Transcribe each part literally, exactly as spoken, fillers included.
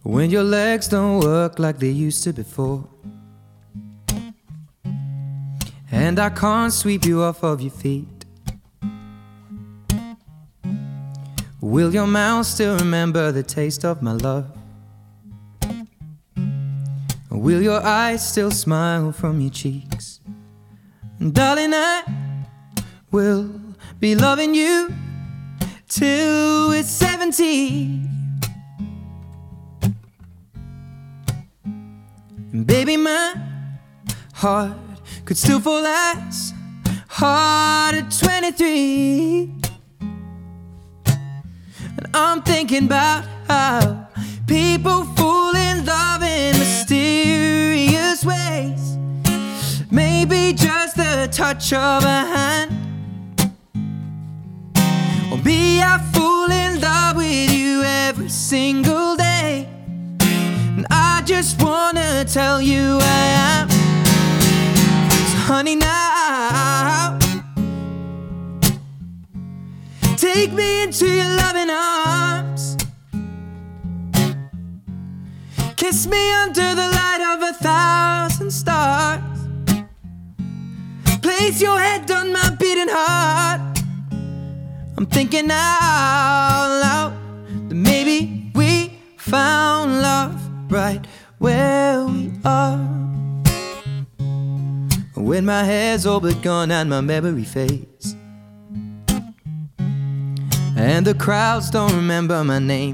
When your legs don't work like they used to before, and I can't sweep you off of your feet. Will your mouth still remember the taste of my love? Will your eyes still smile from your cheeks? And darling, I will be loving you till we're seventy. And baby, my heart could still fall as hard at twenty-three. And I'm thinking about how people fall in love in mysterious ways. Maybe just the touch of a hand, or me, I fall in love with you every single day. And I just wanna tell you I am. So honey, now take me into your loving arms. Kiss me under the light of a thousand stars. Place your head on my beating heart. I'm thinking out loud that maybe we found love right where we are. When my hair's all but gone and my memory fades, and the crowds don't remember my name,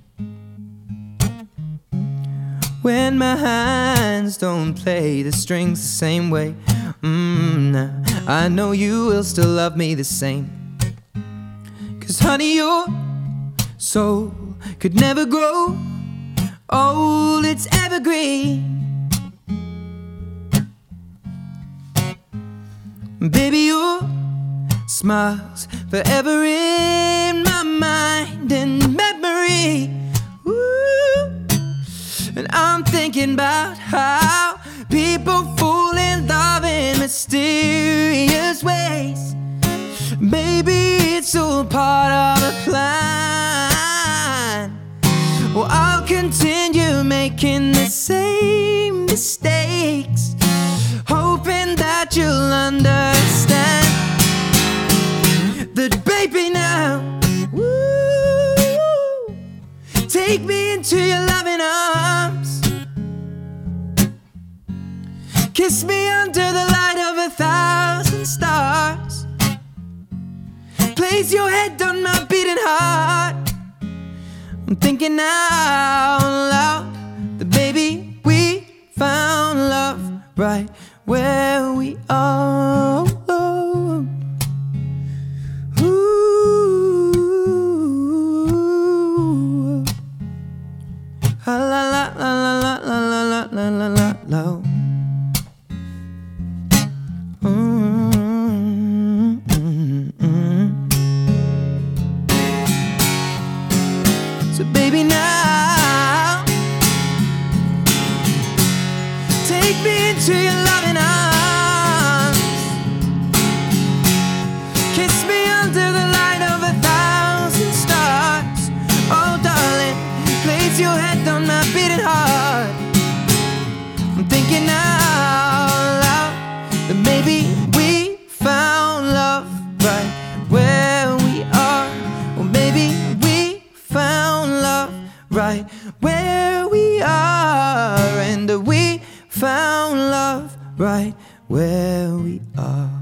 when my hands don't play the strings the same way, mm, nah, I know you will still love me the same. Cause honey, your soul could never grow old, it's evergreen. Baby, your smile's forever in my mind and memory. Ooh. And I'm thinking about how people fall in love in mysterious ways. Maybe it's all part of a plan. Well, I'll continue making the same mistakes, hoping that you'll understand that, baby, now, woo, take me into your loving arms. Kiss me under the light of a thousand stars. Place your head on my beating heart. I'm thinking out loud that, baby, we found love right where we are. Ooh. La la la la la la la la la la la. So baby, now take me into your loving arms. Kiss me under the light of a thousand stars. Oh darling, place your head on my beating heart. I'm thinking out loud that maybe we found love right where we are. Or maybe we found love right where we are. And we found love right where we are.